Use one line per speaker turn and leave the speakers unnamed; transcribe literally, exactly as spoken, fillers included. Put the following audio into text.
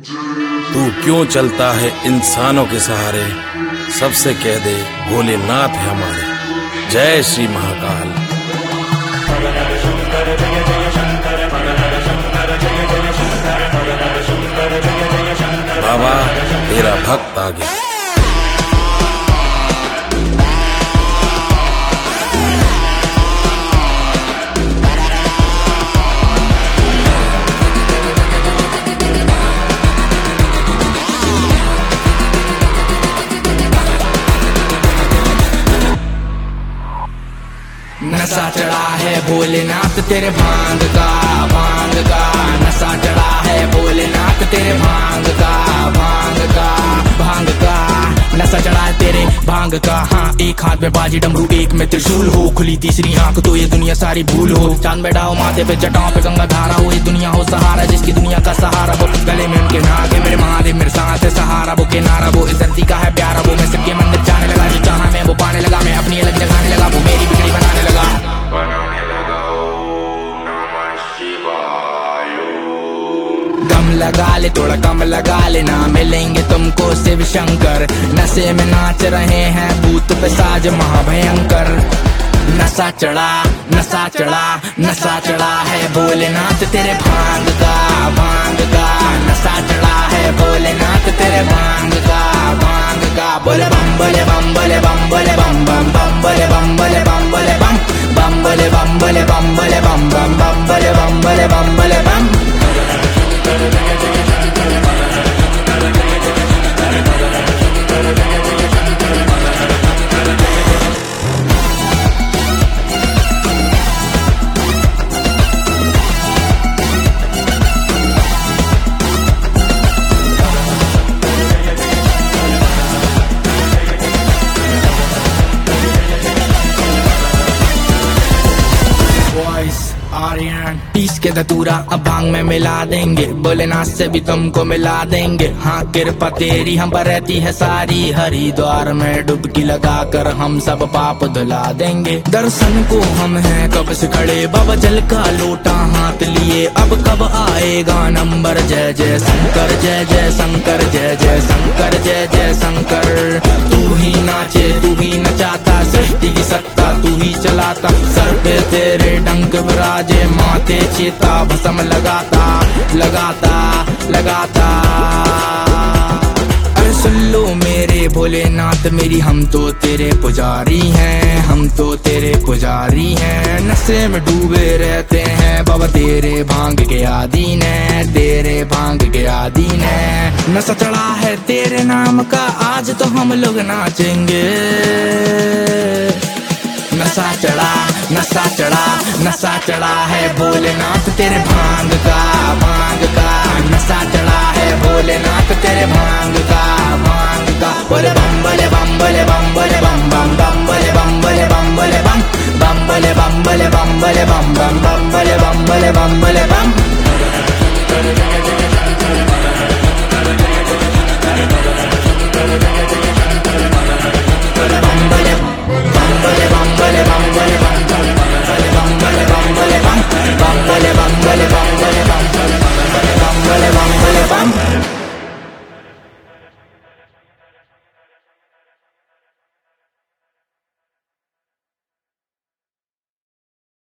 तू क्यों चलता है इंसानों के सहारे, सबसे कह दे भोलेनाथ है हमारे। जय श्री महाकाल। बाबा तेरा भक्त आ गया।
नशा चढ़ा है भोलेनाथ तेरे भांग का, भांग का नशा चढ़ा है भोलेनाथ तेरे भांग का, भांग का भांग का नशा चढ़ा है तेरे भांग का। हाँ, एक हाथ में बाजी डमरू, एक में त्रिशूल हो, खुली तीसरी आंख तो ये दुनिया सारी भूल हो। चांद बैठा हो माथे पे, जटाओं पे गंगा धारा हो, ये दुनिया हो सहारा जिसकी दुनिया का सहारा हो। गले में उनके नाग है मेरे महादेव, मेरे साथ है सहारा वो, के नारा वो, इस धरती का है प्यारा वो। मैं सबके मंदिर जाने लगा, जो चाहा मैं वो पाने लगा, मैं अपनी अलग जगाने लगा, वो मेरी बिगड़ी बनाने लगा, बनाने लगा। ओम नमः शिवाय। दम लगा ले थोड़ा कम लगा लेना, मिलेंगे तुमको शिव शंकर। नशे में नाच रहे हैं भूत पिशाच महाभयंकर। नशा चढ़ा नशा चढ़ा नशा चढ़ा है भोलेनाथ तेरे भांग का, भांग का नशा चढ़ा है भोलेनाथ तेरे भांग का, भांग का। बोले बम बोले बम बोले बम बोले बम बम बम बोले बम बोले बम बोले बम बम बोले बम बोले बम बोले बम बम बम बोले बम बोले बम बोले बम। पीस के धतूरा अब भांग में मिला देंगे, भोलेनाथ से भी तुमको मिला देंगे। हाँ, कृपा तेरी हम पर रहती है सारी, हरिद्वार में डुबकी लगाकर हम सब पाप धुला देंगे। दर्शन को हम हैं कब से खड़े, बाबा जल का लोटा हाथ लिए, अब कब आएगा नंबर। जय जय शंकर जय जय शंकर जय जय शंकर जय जय शंकर। तू ही नाचे तू ही नचाता, सृष्टि की सत्ता तू ही चलाता। सर पे तेरे डंक विराजे, माथे चेता भस्म लगाता लगाता लगाता। अरे सुन लो मेरे भोलेनाथ मेरी, हम तो तेरे पुजारी हैं, हम तो तेरे पुजारी हैं। नशे में डूबे रहते हैं बाबा तेरे भांग के आदीन है, तेरे भांग के आदीन है। नशा चढ़ा है तेरे नाम का, आज तो हम लोग नाचेंगे। नशा चढ़ा नशा चढ़ा नशा चढ़ा है भोलेनाथ तेरे भांग का, भांग का नशा चढ़ा है भोलेनाथ तेरे भांग का, भांग का। बोले बम बोले बम बोले बम बोले बम बम बम बोले बम बोले बम बोले बम बम बोले बम बोले बम बोले बम बम बम बोले बम बोले बम बोले बम।